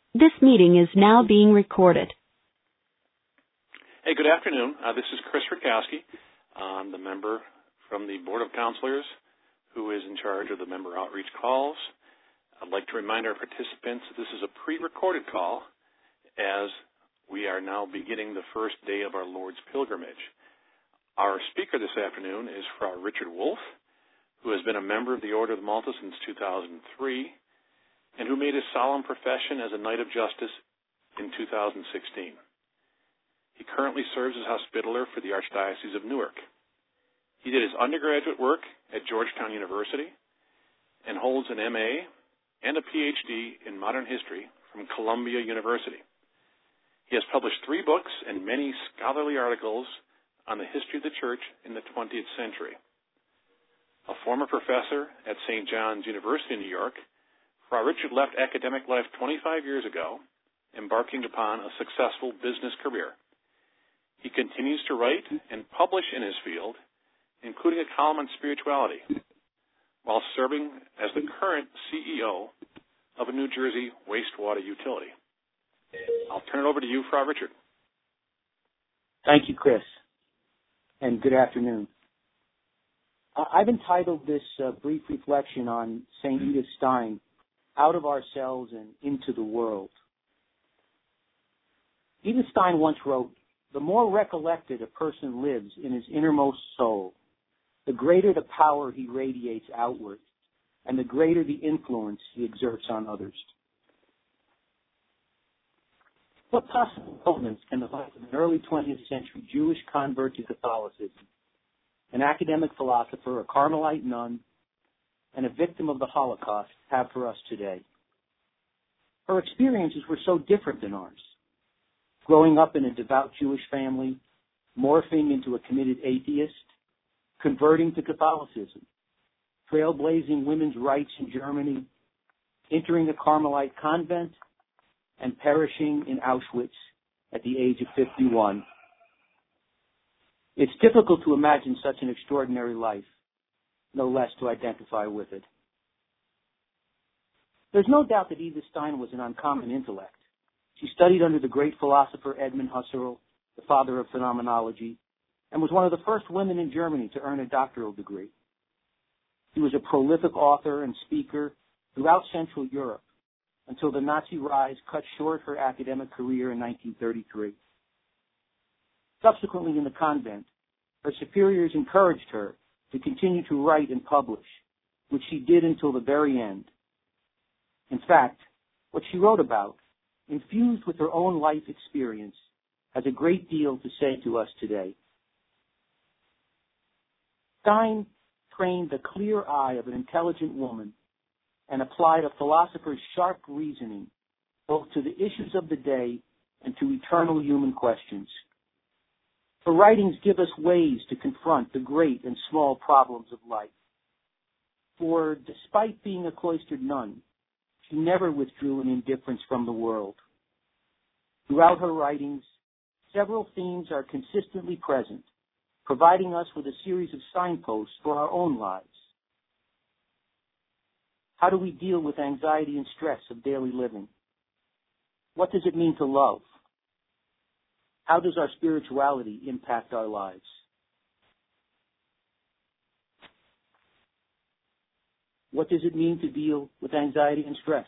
This meeting is now being recorded. Hey, good afternoon. This is Chris Rakowski. I'm the member from the Board of Counselors who is in charge of the member outreach calls. I'd like to remind our participants that this is a pre-recorded call as we are now beginning the first day of our Lord's pilgrimage. Our speaker this afternoon is Frau Richard Wolf, who has been a member of the Order of Malta since 2003 and who made his solemn profession as a Knight of Justice in 2016. He currently serves as Hospitaller for the Archdiocese of Newark. He did his undergraduate work at Georgetown University and holds an MA and a PhD in modern history from Columbia University. He has published 3 books and many scholarly articles on the history of the Church in the 20th century. A former professor at St. John's University in New York, Frau Richard left academic life 25 years ago, embarking upon a successful business career. He continues to write and publish in his field, including a column on spirituality, while serving as the current CEO of a New Jersey wastewater utility. I'll turn it over to you, Frau Richard. Thank you, Chris, and good afternoon. I've entitled this brief reflection on St. Edith Stein, Out of Ourselves and Into the World. Edith Stein once wrote, "The more recollected a person lives in his innermost soul, the greater the power he radiates outward, and the greater the influence he exerts on others." What possible elements can the life of an early 20th century Jewish convert to Catholicism, an academic philosopher, a Carmelite nun, and a victim of the Holocaust have for us today? Her experiences were so different than ours. Growing up in a devout Jewish family, morphing into a committed atheist, converting to Catholicism, trailblazing women's rights in Germany, entering a Carmelite convent, and perishing in Auschwitz at the age of 51. It's difficult to imagine such an extraordinary life, no less to identify with it. There's no doubt that Edith Stein was an uncommon intellect. She studied under the great philosopher Edmund Husserl, the father of phenomenology, and was one of the first women in Germany to earn a doctoral degree. She was a prolific author and speaker throughout Central Europe until the Nazi rise cut short her academic career in 1933. Subsequently in the convent, her superiors encouraged her to continue to write and publish, which she did until the very end. In fact, what she wrote about, infused with her own life experience, has a great deal to say to us today. Stein trained the clear eye of an intelligent woman and applied a philosopher's sharp reasoning both to the issues of the day and to eternal human questions. Her writings give us ways to confront the great and small problems of life. For despite being a cloistered nun, she never withdrew in indifference from the world. Throughout her writings, several themes are consistently present, providing us with a series of signposts for our own lives. How do we deal with anxiety and stress of daily living? What does it mean to love? How does our spirituality impact our lives? What does it mean to deal with anxiety and stress?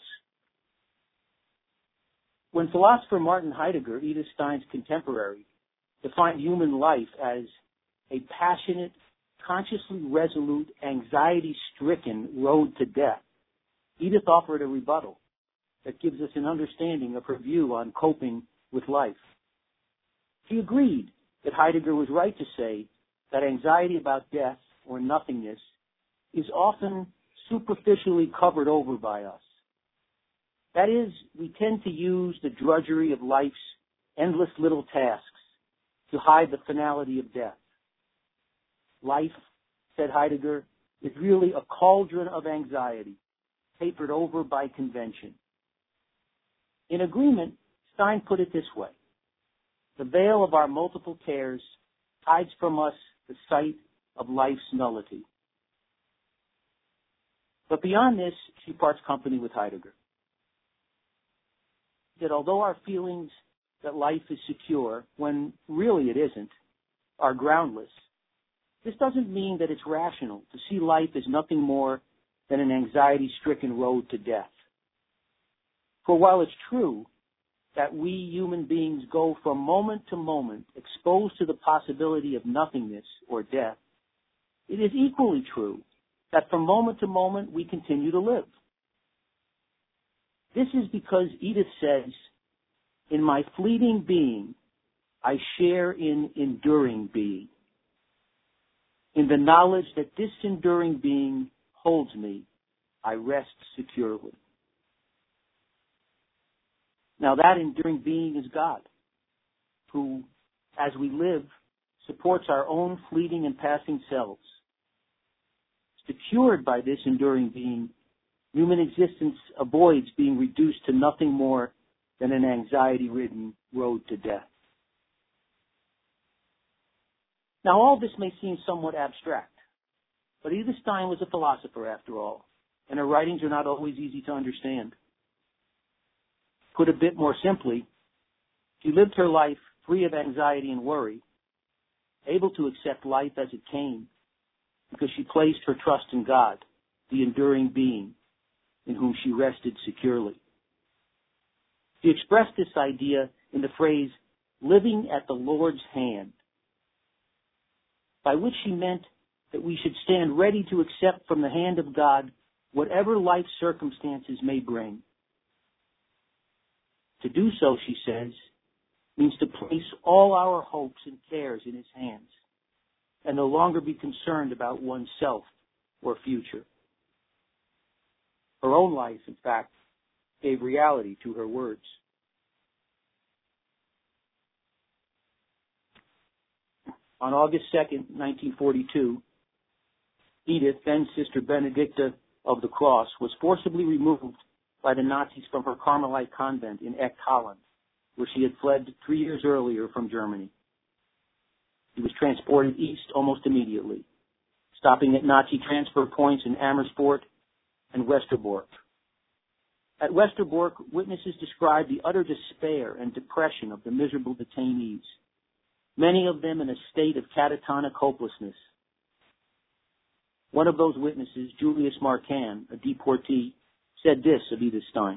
When philosopher Martin Heidegger, Edith Stein's contemporary, defined human life as a passionate, consciously resolute, anxiety-stricken road to death, Edith offered a rebuttal that gives us an understanding of her view on coping with life. She agreed that Heidegger was right to say that anxiety about death or nothingness is often superficially covered over by us. That is, we tend to use the drudgery of life's endless little tasks to hide the finality of death. Life, said Heidegger, is really a cauldron of anxiety, papered over by convention. In agreement, Stein put it this way: the veil of our multiple cares hides from us the sight of life's nullity. But beyond this, she parts company with Heidegger. that although our feelings that life is secure, when really it isn't, are groundless, this doesn't mean that it's rational to see life as nothing more than an anxiety-stricken road to death. For while it's true that we human beings go from moment to moment exposed to the possibility of nothingness or death, it is equally true that from moment to moment we continue to live. This is because Edith says, "In my fleeting being, I share in enduring being. In the knowledge that this enduring being holds me, I rest securely." Now that enduring being is God, who, as we live, supports our own fleeting and passing selves. Secured by this enduring being, human existence avoids being reduced to nothing more than an anxiety-ridden road to death. Now all this may seem somewhat abstract, but Edith Stein was a philosopher after all, and her writings are not always easy to understand. Put a bit more simply, she lived her life free of anxiety and worry, able to accept life as it came, because she placed her trust in God, the enduring being, in whom she rested securely. She expressed this idea in the phrase, "living at the Lord's hand," by which she meant that we should stand ready to accept from the hand of God whatever life circumstances may bring. To do so, she says, means to place all our hopes and cares in His hands and no longer be concerned about oneself or future. Her own life, in fact, gave reality to her words. On August 2nd, 1942, Edith, then Sister Benedicta of the Cross, was forcibly removed by the Nazis from her Carmelite convent in Echt, Holland, where she had fled 3 years earlier from Germany. She was transported east almost immediately, stopping at Nazi transfer points in Amersfoort and Westerbork. At Westerbork, witnesses described the utter despair and depression of the miserable detainees, many of them in a state of catatonic hopelessness. One of those witnesses, Julius Marcan, a deportee, said this of Edith Stein: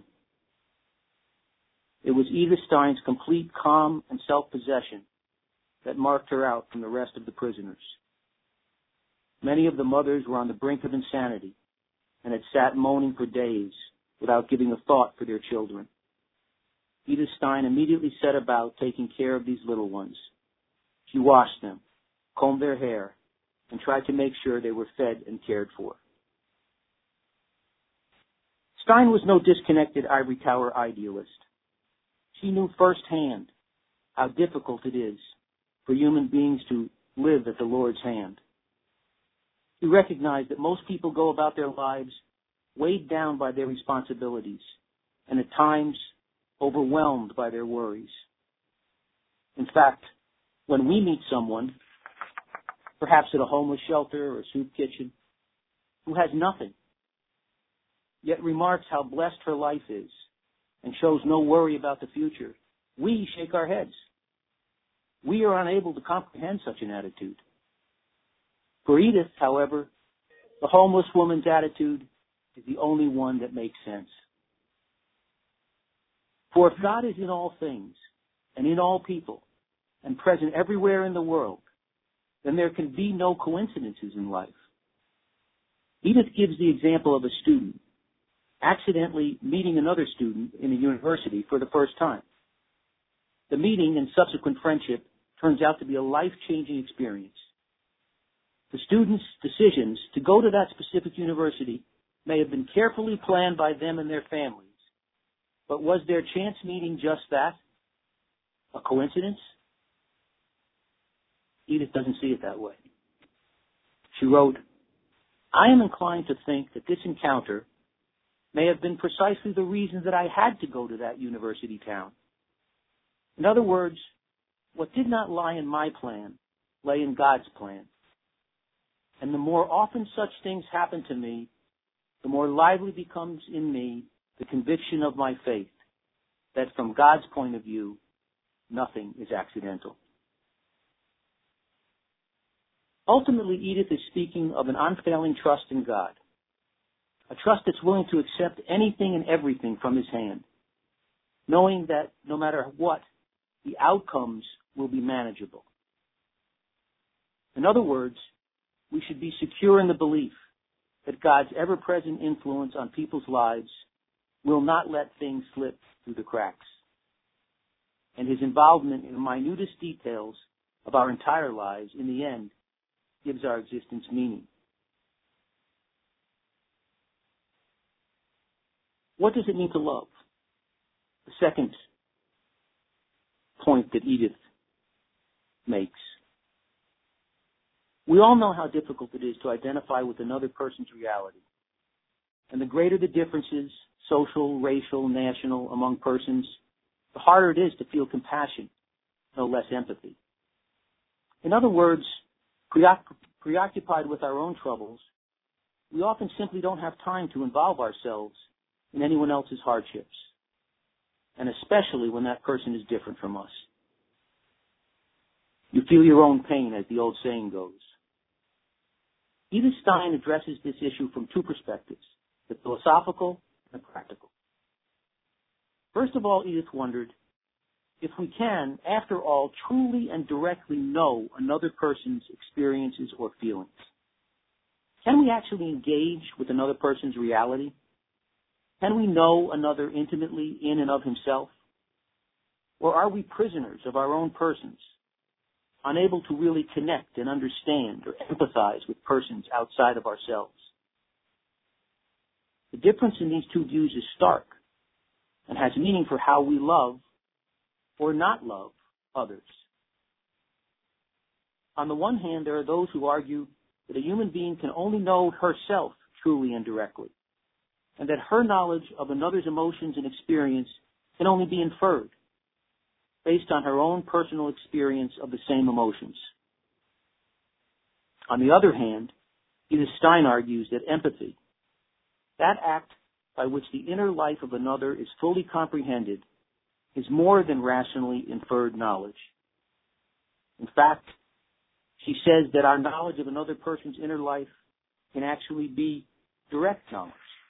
"It was Edith Stein's complete calm and self-possession that marked her out from the rest of the prisoners. Many of the mothers were on the brink of insanity and had sat moaning for days without giving a thought for their children. Edith Stein immediately set about taking care of these little ones. She washed them, combed their hair, and tried to make sure they were fed and cared for." Stein was no disconnected ivory tower idealist. She knew firsthand how difficult it is for human beings to live at the Lord's hand. She recognized that most people go about their lives weighed down by their responsibilities and at times overwhelmed by their worries. In fact, when we meet someone, perhaps at a homeless shelter or a soup kitchen, who has nothing, yet remarks how blessed her life is and shows no worry about the future, we shake our heads. We are unable to comprehend such an attitude. For Edith, however, the homeless woman's attitude is the only one that makes sense. For if God is in all things and in all people and present everywhere in the world, then there can be no coincidences in life. Edith gives the example of a student accidentally meeting another student in a university for the first time. The meeting and subsequent friendship turns out to be a life-changing experience. The student's decisions to go to that specific university may have been carefully planned by them and their families, but was their chance meeting just that? A coincidence? Edith doesn't see it that way. She wrote, "I am inclined to think that this encounter may have been precisely the reason that I had to go to that university town. In other words, what did not lie in my plan lay in God's plan. And the more often such things happen to me, the more lively becomes in me the conviction of my faith. that from God's point of view, nothing is accidental. Ultimately, Edith is speaking of an unfailing trust in God, a trust that's willing to accept anything and everything from His hand, knowing that no matter what, the outcomes will be manageable. In other words, we should be secure in the belief that God's ever-present influence on people's lives will not let things slip through the cracks, and His involvement in the minutest details of our entire lives, in the end, gives our existence meaning. What does it mean to love? The second point that Edith makes. We all know how difficult it is to identify with another person's reality. And the greater the differences, social, racial, national, among persons, the harder it is to feel compassion, no less empathy. In other words, preoccupied with our own troubles, we often simply don't have time to involve ourselves in anyone else's hardships, and especially when that person is different from us. You feel your own pain, as the old saying goes. Edith Stein addresses this issue from two perspectives, the philosophical and the practical. First of all, Edith wondered if we can, after all, truly and directly know another person's experiences or feelings. Can we actually engage with another person's reality? Can we know another intimately in and of himself? Or are we prisoners of our own persons, unable to really connect and understand or empathize with persons outside of ourselves? The difference in these two views is stark and has meaning for how we love or not love others. On the one hand, there are those who argue that a human being can only know herself truly and directly, and that her knowledge of another's emotions and experience can only be inferred based on her own personal experience of the same emotions. On the other hand, Edith Stein argues that empathy, that act by which the inner life of another is fully comprehended, is more than rationally inferred knowledge. In fact, she says that our knowledge of another person's inner life can actually be direct knowledge.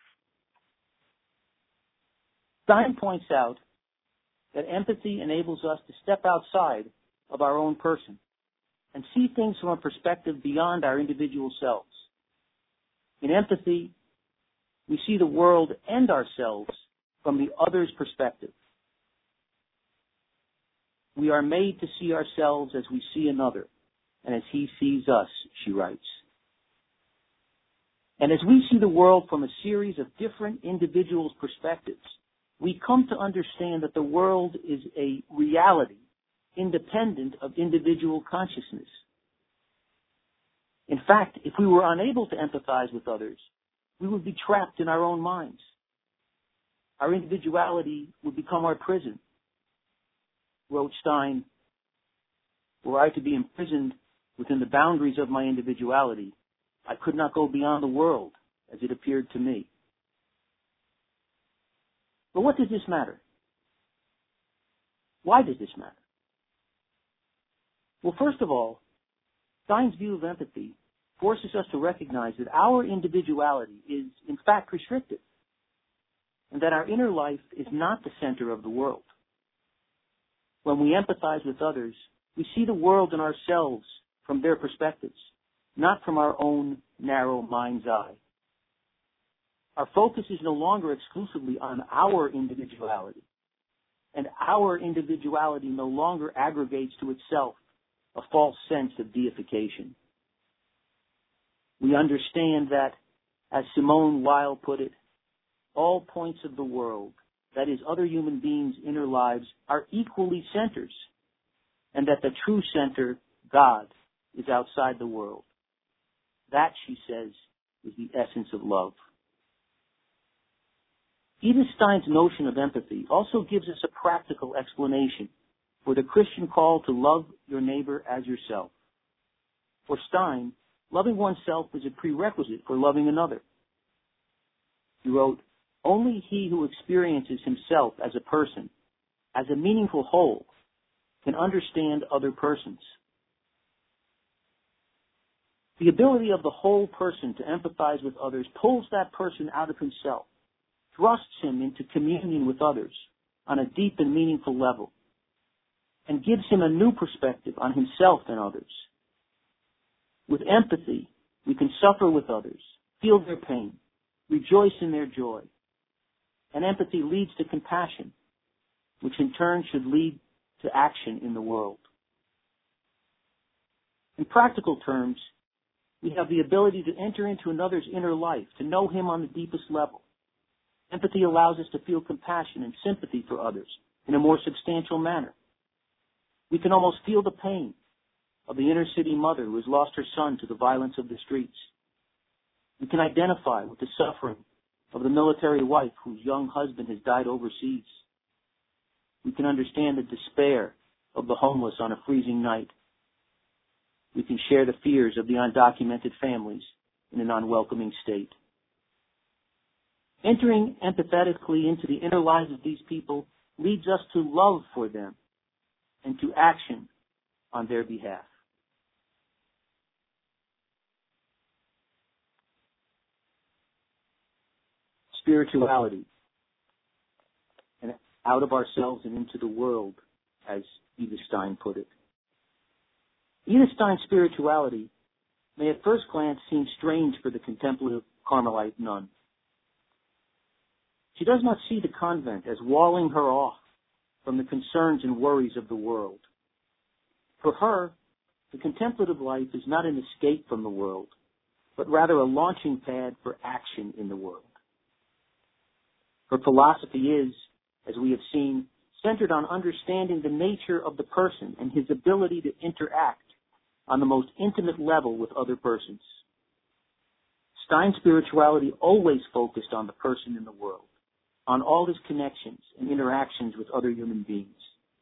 Stein points out that empathy enables us to step outside of our own person and see things from a perspective beyond our individual selves. In empathy, we see the world and ourselves from the other's perspective. We are made to see ourselves as we see another, and as he sees us, she writes. And as we see the world from a series of different individuals' perspectives, we come to understand that the world is a reality independent of individual consciousness. In fact, if we were unable to empathize with others, we would be trapped in our own minds. Our individuality would become our prison. Wrote Stein, were I to be imprisoned within the boundaries of my individuality, I could not go beyond the world as it appeared to me. But what does this matter? Why does this matter? Well, first of all, Stein's view of empathy forces us to recognize that our individuality is, in fact, restricted, and that our inner life is not the center of the world. When we empathize with others, we see the world and ourselves from their perspectives, not from our own narrow mind's eye. Our focus is no longer exclusively on our individuality, and our individuality no longer aggregates to itself a false sense of deification. We understand that, as Simone Weil put it, all points of the world, that is, other human beings' inner lives, are equally centers, and that the true center, God, is outside the world. That, she says, is the essence of love. Edith Stein's notion of empathy also gives us a practical explanation for the Christian call to love your neighbor as yourself. For Stein, loving oneself is a prerequisite for loving another. He wrote, "Only he who experiences himself as a person as a meaningful whole, can understand other persons. The ability of the whole person to empathize with others pulls that person out of himself, thrusts him into communion with others on a deep and meaningful level, and gives him a new perspective on himself and others. With empathy, we can suffer with others, feel their pain, rejoice in their joy. And empathy leads to compassion, which in turn should lead to action in the world. In practical terms, we have the ability to enter into another's inner life, to know him on the deepest level. Empathy allows us to feel compassion and sympathy for others in a more substantial manner. We can almost feel the pain of the inner city mother who has lost her son to the violence of the streets. We can identify with the suffering of the military wife whose young husband has died overseas. We can understand the despair of the homeless on a freezing night. We can share the fears of the undocumented families in an unwelcoming state. Entering empathetically into the inner lives of these people leads us to love for them and to action on their behalf. Spirituality, and out of ourselves and into the world, as Edith Stein put it. Edith Stein's spirituality may at first glance seem strange for the contemplative Carmelite nun. She does not see the convent as walling her off from the concerns and worries of the world. For her, the contemplative life is not an escape from the world, but rather a launching pad for action in the world. Her philosophy is, as we have seen, centered on understanding the nature of the person and his ability to interact on the most intimate level with other persons. Stein's spirituality always focused on the person in the world, on all his connections and interactions with other human beings.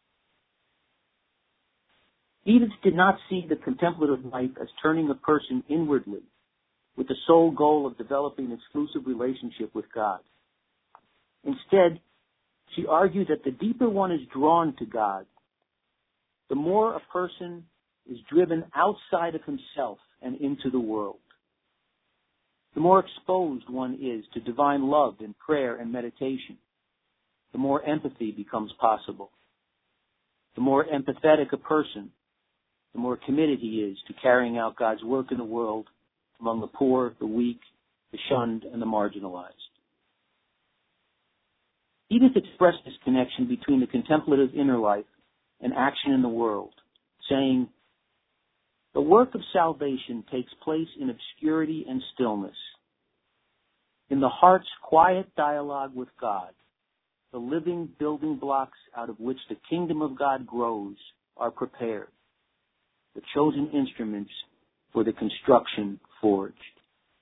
Edith did not see the contemplative life as turning a person inwardly with the sole goal of developing an exclusive relationship with God. Instead, she argued that the deeper one is drawn to God, the more a person is driven outside of himself and into the world. The more exposed one is to divine love in prayer and meditation, the more empathy becomes possible. The more empathetic a person, the more committed he is to carrying out God's work in the world among the poor, the weak, the shunned, and the marginalized. Edith expressed this connection between the contemplative inner life and action in the world, saying, "The work of salvation takes place in obscurity and stillness. In the heart's quiet dialogue with God, the living building blocks out of which the kingdom of God grows are prepared, the chosen instruments for the construction forged."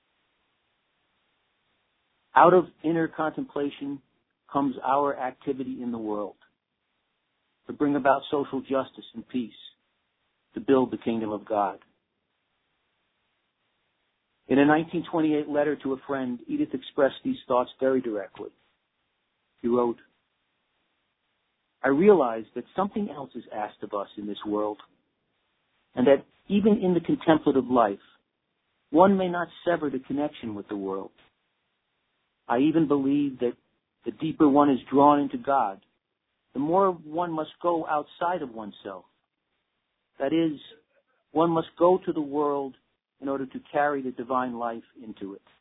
Out of inner contemplation comes our activity in the world to bring about social justice and peace, to build the kingdom of God. In a 1928 letter to a friend, Edith expressed these thoughts very directly. He wrote, "I realize that something else is asked of us in this world, and that even in the contemplative life, one may not sever the connection with the world. I even believe that the deeper one is drawn into God, the more one must go outside of oneself. That is, one must go to the world in order to carry the divine life into it."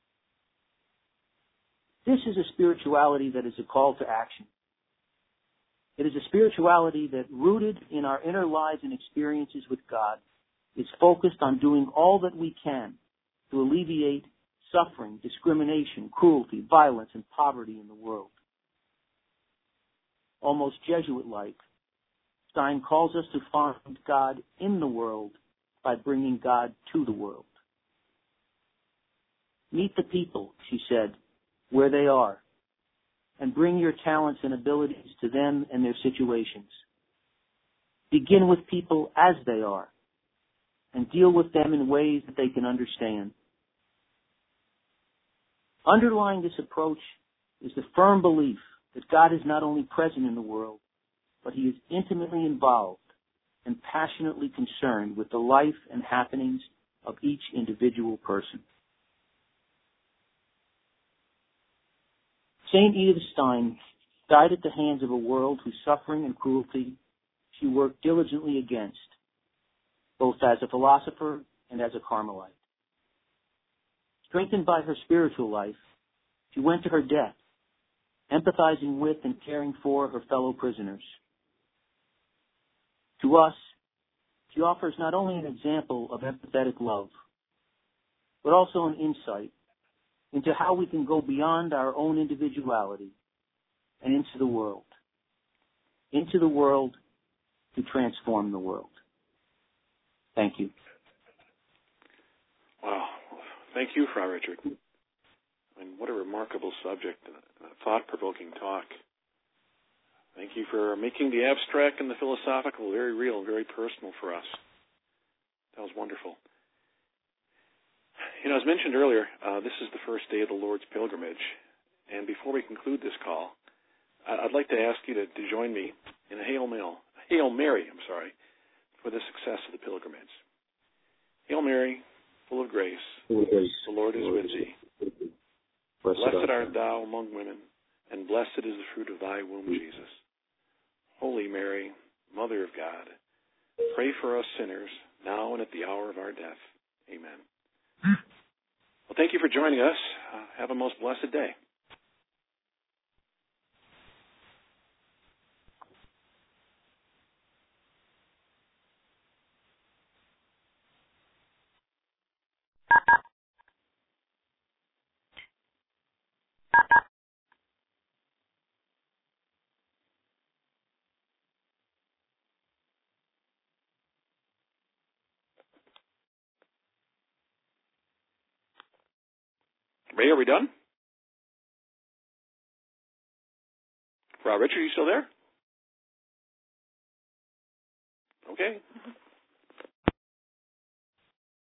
This is a spirituality that is a call to action. It is a spirituality that, rooted in our inner lives and experiences with God, is focused on doing all that we can to alleviate suffering, discrimination, cruelty, violence, and poverty in the world. Almost Jesuit-like, Stein calls us to find God in the world by bringing God to the world. "Meet the people," she said, "where they are, and bring your talents and abilities to them and their situations. Begin with people as they are, and deal with them in ways that they can understand." Underlying this approach is the firm belief that God is not only present in the world, but he is intimately involved and passionately concerned with the life and happenings of each individual person. St. Edith Stein died at the hands of a world whose suffering and cruelty she worked diligently against, both as a philosopher and as a Carmelite. Strengthened by her spiritual life, she went to her death, empathizing with and caring for her fellow prisoners. To us, she offers not only an example of empathetic love, but also an insight into how we can go beyond our own individuality and into the world to transform the world. Thank you. Wow. Thank you, Fra Richard. And what a remarkable subject, a thought-provoking talk. Thank you for making the abstract and the philosophical very real, very personal for us. That was wonderful. You know, as mentioned earlier, this is the first day of the Lord's pilgrimage. And before we conclude this call, I'd like to ask you to join me in a Hail Mary, for the success of the pilgrimage. Hail Mary, full of grace, the Lord is with thee. Blessed art thou among women, and blessed is the fruit of thy womb, Jesus. Holy Mary, Mother of God, pray for us sinners, now and at the hour of our death. Amen. Well, thank you for joining us. Have a most blessed day. Ray, are we done? Richard, are you still there? Okay.